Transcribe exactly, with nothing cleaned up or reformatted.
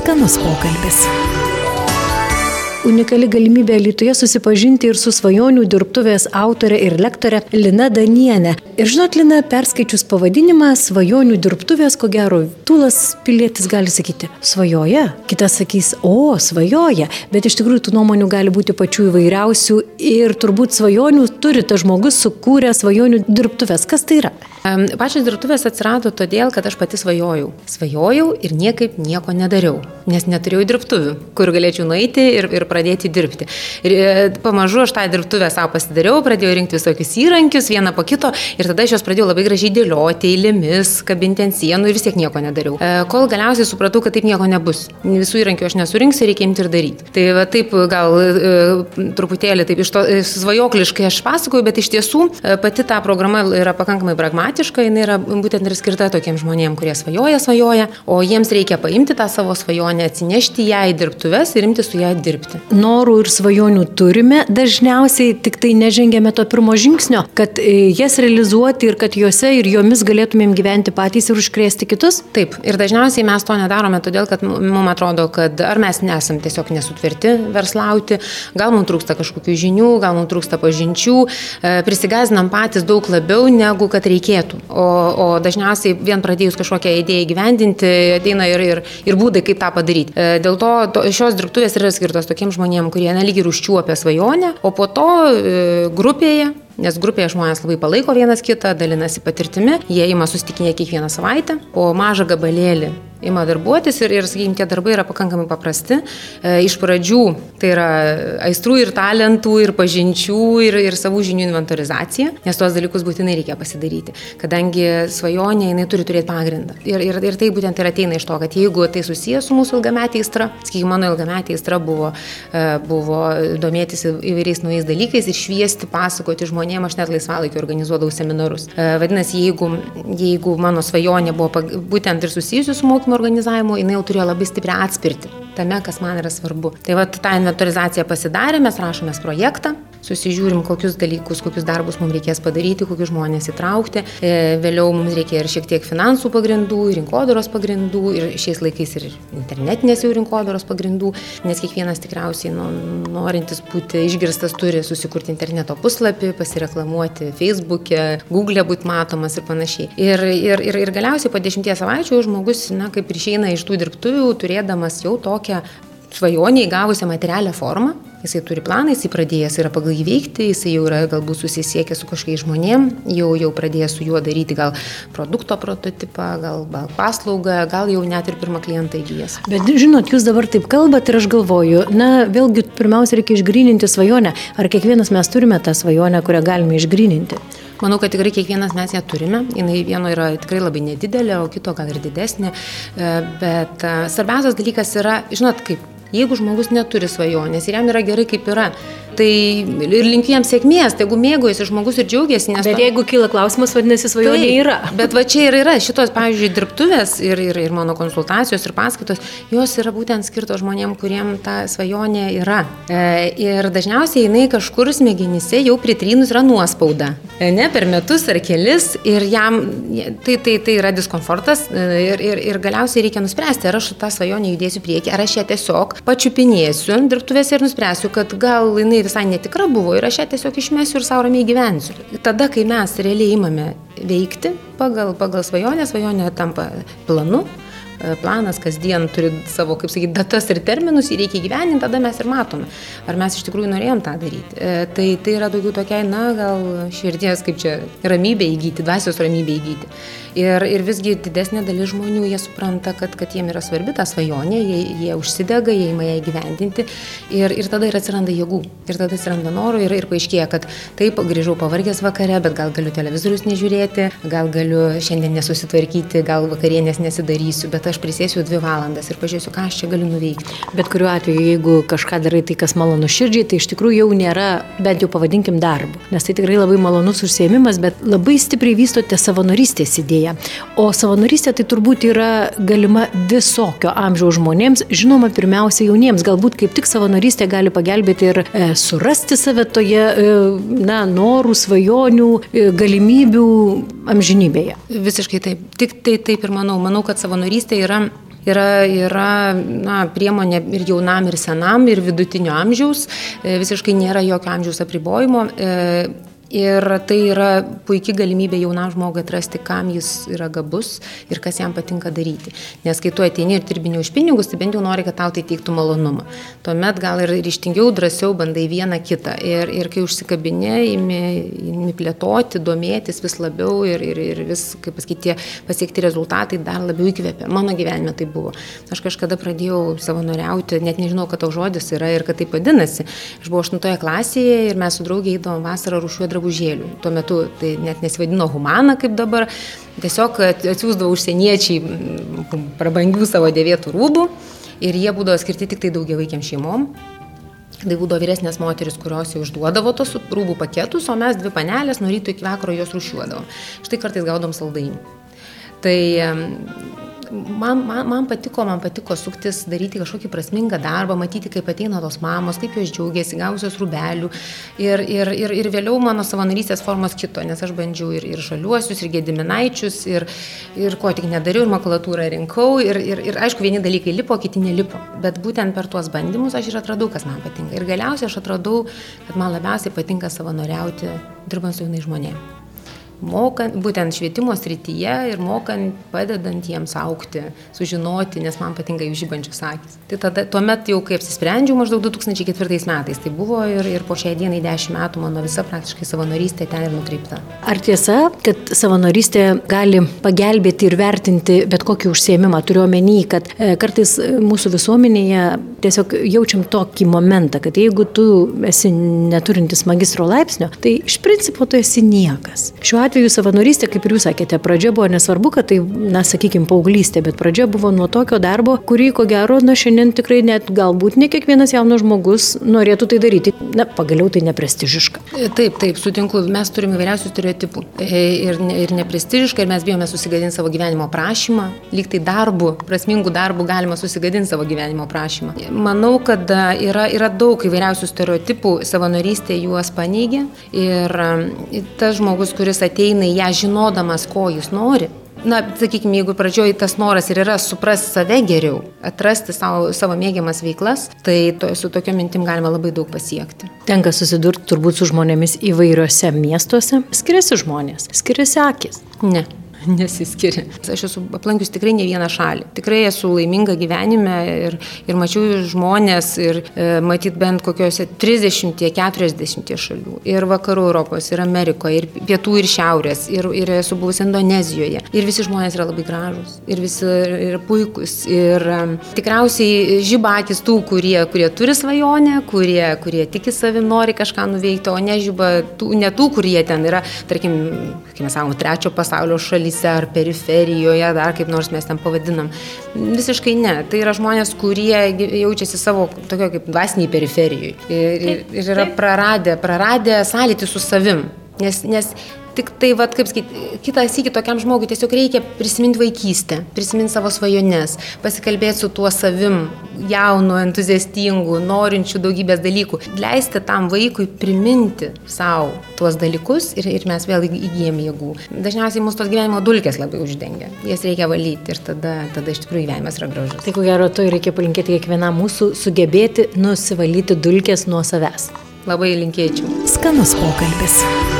Skanus pokalbis. Unikali galimybė Alytuje susipažinti ir su svajonių dirbtuvės autore ir lektore Lina Daniene. Ir žinot, Lina, perskaičius pavadinimą svajonių dirbtuvės, ko gero, tūlas pilietis gali sakyti, svajoja. Kitas sakys, o, svajoja. Bet iš tikrųjų tų nuomonių gali būti pačių įvairiausių ir turbūt svajonių turi tas žmogus sukūrė svajonių dirbtuvės. Kas tai yra? Pačios dirbtuvės atsirado todėl, kad aš pati svajojau. Svajojau ir niekaip nieko nedariau, nes neturėjau dirbtuvių, kur galėčiau nueiti ir, ir pradėti dirbti. Ir pamažu aš tą dirbtuvę savo pasidariau, pradėjau rinkti visokius įrankius, vieną po kito, ir tada aš juos pradėjau labai gražiai dėlioti, eilėmis, kabinti ant sienų ir vis tiek nieko nedariau. Kol galiausiai supratau, kad taip nieko nebus. Visų įrankių aš nesurinksiu, reikia imti ir daryti. Tai va, taip gal truputėlį taip iš to svajokliškai aš pasakoju, bet iš tiesų pati ta programa yra pakankamai pragmatiška. Jinai yra būtent ir skirta tokiems žmonėms, kurie svajoja, svajoja, o jiems reikia paimti tą savo svajonę, atsinešti ją į dirbtuves ir imti su ją dirbti. Norų ir svajonių turime, dažniausiai tik tai nežengėme to pirmo žingsnio, kad jas realizuoti ir kad juose ir jomis galėtumėm gyventi patys ir užkrėsti kitus? Taip, ir dažniausiai mes to nedarome todėl, kad mums atrodo, kad ar mes nesam tiesiog nesutverti verslauti, gal mums trūksta kažkokių žinių, gal mums trūksta pažinčių, prisigazinam patys daug labiau negu kad reikėtų. O, o dažniausiai vien pradėjus kažkokią idėją gyvendinti, ateina ir, ir, ir būdai, kaip tą padaryti. Dėl to, to šios dirbtuvės yra skirtos tokiems žmonėms, kurie nelyg ir užčiuopia svajonę, o po to e, grupėje, nes grupėje žmonės labai palaiko vienas kitą, dalinasi patirtimi, jie ima susitikinėti kiekvieną savaitę, po mažą gabalėlį ima darbuotis ir, ir sakykime, tie darbai yra pakankamai paprasti. E, iš pradžių tai yra aistrų ir talentų, ir pažinčių, ir, ir savų žinių inventorizacija, nes tuos dalykus būtinai reikia pasidaryti, kadangi svajonė, jinai turi turėti pagrindą. Ir, ir, ir tai būtent ir ateina iš to, kad jeigu tai susijęs su mūsų ilgametė aistra, sakykime, mano ilgametė aistra buvo, buvo domėtis įvairiais naujais dalykais ir šviesti, pasakoti žmonėms, aš net laisvalaikį organizuodavau seminarus. E, vadinasi, jeigu, jeigu mano svajonė buvo būtent ir susijusi su mokymu organizavimu, jinai jau turėjo labai stiprią atspirtį tame, kas man yra svarbu. Tai va, tą inventorizaciją pasidarė, mes rašomės projektą, susižiūrim, kokius dalykus, kokius darbus mums reikės padaryti, kokius žmonės įtraukti. E, vėliau mums reikia ir šiek tiek finansų pagrindų, ir rinkodaros pagrindų, ir šiais laikais ir internetinės jau rinkodaros pagrindų, nes kiekvienas tikriausiai nu, norintis būti išgirstas turi susikurti interneto puslapį, pasireklamuoti Facebook'e, Google'e būti matomas ir panašiai. Ir, ir, ir, ir galiausiai po dešimties savaičių žmogus, na, kaip ir išeina iš tų dirbtuvių, turėdamas jau tokią svajonę įgavusią materialią formą. Jisai turi planą, jisai pradėjęs yra pagal jį veikti, jisai jau yra galbūt susisiekęs su kažkokiais žmonėm, jau, jau pradėjęs su juo daryti gal produkto prototipą, gal, gal paslaugą, gal jau net ir pirmą klientą įgyjęs. Bet žinot, jūs dabar taip kalbat ir aš galvoju, na vėlgi pirmiausia reikia išgryninti svajonę. Ar kiekvienas mes turime tą svajonę, kurią galime išgryninti? Manau, kad tikrai kiekvienas mes ją turime. Jinai vieno yra tikrai labai nedidelė, o kito gal ir didesnė. Bet svarbiausias dalykas yra, žinot, kaip, jeigu žmogus neturi svajonės ir jam yra gerai kaip yra, tai ir linkiu jam sėkmės, tai jeigu mėgaujasi žmogus ir džiaugiasi. Nes bet to... jeigu kyla klausimas, vadinasi, svajonė tai yra. Bet va čia ir yra šitos, pavyzdžiui, dirbtuvės ir, ir, ir mano konsultacijos ir paskaitos, jos yra būtent skirtos žmonėm, kuriem ta svajonė yra. E, ir dažniausiai jinai kažkur smegenyse jau pritrynus yra nuospauda. E, ne, per metus ar kelis ir jam tai, tai, tai yra diskomfortas ir, ir, ir galiausiai reikia nuspręsti, ar aš tą svajonę judėsiu prieki, ar aš ją tiesiog pačiupinėsiu dirbtuvėse ir nuspręsiu, kad gal jinai visai netikra buvo ir aš ją tiesiog išmesiu ir savo ramiai gyvensiu. Tada, kai mes realiai imame veikti pagal, pagal svajonę, svajonė tampa planu, planas kasdien turi savo, kaip sakyti, datas ir terminus ir reikia gyveninti, tada mes ir matome, ar mes iš tikrųjų norėjom tą daryti. E, tai, tai yra daugiau tokiai, na, gal širdies, kaip čia, ramybė įgyti, dvasios ramybė įgyti. Ir, ir visgi didesnė dalis žmonių, jie supranta, kad, kad jiem yra svarbi ta svajonė, jie, jie užsidega, jie ima ją įgyvendinti ir, ir tada ir atsiranda jėgų, ir tada atsiranda norų ir, ir paaiškėja, kad taip, grįžau pavargęs vakare, bet gal galiu televizorius nežiūrėti, gal galiu šiandien nesusitvarkyti, gal vakarienės nesidarysiu, bet aš prisėsiu dvi valandas ir pažiūrėsiu, ką aš čia galiu nuveikti. Bet kuriuo atveju, jeigu kažką darai tai, kas malonu širdžiai, tai iš tikrųjų jau nėra, bent jau pavadinkim darbu, nes tai tikrai labai malonus užsiėmimas, bet labai stipriai vystote savanorystės idėją. O savanorystė tai turbūt yra galima visokio amžiaus žmonėms, žinoma, pirmiausia jauniems. Galbūt kaip tik savanorystė gali pagelbėti ir e, surasti save toje e, na, norų, svajonių, e, galimybių amžinybėje. Visiškai taip. Tik tai taip ir manau. Manau, kad savanorystė yra yra, yra na, priemonė ir jaunam, ir senam, ir vidutinio amžiaus, visiškai nėra jokio amžiaus apribojimo. Ir tai yra puikia galimybė jaunam žmogui atrasti, kam jis yra gabus ir kas jam patinka daryti. Nes kai tu ateini ir dirbini už pinigus, tai bent jau nori, kad tau tai teiktų malonumą. Tuomet gal ir ryžtingiau, drąsiau bandai vieną kitą. Ir, ir kai užsikabinė, imi, imi plėtoti, domėtis vis labiau ir, ir, ir vis, kaip pasakyti, pasiekti rezultatai dar labiau įkvėpia. Mano gyvenime tai buvo. Aš kažkada pradėjau savanoriauti, net nežinau, kad toks žodis yra ir kad tai vadinasi. Aš buvau aštuntoje klasėje ir mes su draugė eidavom vasarą rūšiuoti drabužėlių. Tuo metu tai net nesivadino humana kaip dabar, tiesiog atsiųsdavo užsieniečiai prabangių savo dėvėtų rūbų ir jie būdavo skirti tik tai daugiavaikėm šeimom. Tai būdavo vyresnės moteris, kurios jau užduodavo tos rūbų paketus, o mes dvi panelės nuo ryto iki vakaro jos rūšiuodavom. Štai kartais gaudom saldainių. Tai Man, man, man patiko, man patiko suktis, daryti kažkokį prasmingą darbą, matyti, kaip ateina tos mamos, kaip jos džiaugiasi, gavusios rūbelių. Ir, ir, ir, ir vėliau mano savanorystės formos kito, nes aš bandžiau ir, ir žaliuosius, ir gediminaičius, ir, ir ko tik nedariau, ir makulatūrą rinkau. Ir, ir, ir aišku, vieni dalykai lipo, kiti nelipo. Bet būtent per tuos bandymus aš ir atradau, kas man patinka. Ir galiausiai aš atradau, kad man labiausiai patinka savanoriauti, dirbant su jaunais žmonėmis. Mokant, būtent švietimo srityje ir mokant, padedant jiems augti, sužinoti, nes man patinka jų žibančios akys. Tai tada, tuomet jau, kai apsisprendžiau, maždaug du tūkstančiai ketvirtais metais, tai buvo ir, ir po šiai dienai dešimt metų mano visa praktiškai savanorystė ten ir nukreipta. Ar tiesa, kad savanorystė gali pagelbėti ir vertinti bet kokį užsiėmimą? Turiu omeny, kad e, kartais mūsų visuomenėje tiesiog jaučiam tokį momentą, kad jeigu tu esi neturintis magistro laipsnio, tai iš principo tu esi niekas. Šiuo atveju savanorystė, kaip ir jūs sakėte, pradžia buvo nesvarbu, kad tai, na, sakykime, paauglystė, bet pradžia buvo nuo tokio darbo, kurį, ko gero, na, šiandien tikrai net galbūt ne kiekvienas jaunas žmogus norėtų tai daryti. Na, pagaliau tai neprestižiška. Taip, taip, sutinku, mes turime įvairiausių stereotipų. Ir, ir neprestižiška, ir mes bijome susigadinti savo gyvenimo prašymą. Lyg tai darbų, prasmingų darbų galima susigadinti savo gyvenimo prašymą. Manau, kad yra, yra daug įvairiausių stereotipų, savanorystė juos paneigia. Ir tas žmogus, kuris ateina į ją žinodamas, ko jis nori. Na, sakykime, jeigu pradžioje tas noras ir yra suprasti save geriau, atrasti savo, savo mėgiamas veiklas, tai to, su tokio mintim galima labai daug pasiekti. Tenka susidurti turbūt su žmonėmis įvairiuose miestuose. Skiriasi žmonės, skiriasi akis. Ne. Nesiskiria. Aš esu aplankius tikrai ne vieną šalį. Tikrai esu laiminga gyvenime ir, ir mačiau žmonės ir e, matyt bent kokiuose trisdešimt keturiasdešimt šalių. Ir vakarų Europos, ir Amerikoje, ir pietų, ir šiaurės, ir, ir esu buvusi Indonezijoje. Ir visi žmonės yra labai gražus, ir visi yra puikus. Ir e, tikriausiai žiba akis tų, kurie, kurie turi svajonę, kurie, kurie tiki savim, nori kažką nuveikti, o ne žiba tų, ne tų, kurie ten yra, tarkim, kaip mes sakome, trečio pasaulio šalyse ar periferijoje, dar kaip nors mes ten pavadinam. Visiškai ne. Tai yra žmonės, kurie jaučiasi savo tokio kaip dvasiniai periferijoje ir, ir, ir yra praradę, praradę sąlytį su savim. Nes, nes tik tai, vat, kaip sakyti, kitą sykį tokiam žmogui tiesiog reikia prisiminti vaikystę, prisiminti savo svajones, pasikalbėti su tuo savim, jaunu, entuziastingu, norinčiu daugybės dalykų. Leisti tam vaikui priminti savo tuos dalykus ir, ir mes vėl įgyjam jėgų. Dažniausiai mūsų tos gyvenimo dulkės labai uždengia. Jas reikia valyti ir tada, tada iš tikrųjų gyvenimas yra gražus. Tai ko gero, to reikia palinkėti kiekvienam mūsų sugebėti nusivalyti dulkės nuo savęs. Labai linkėčiau. Skanus pokalbis.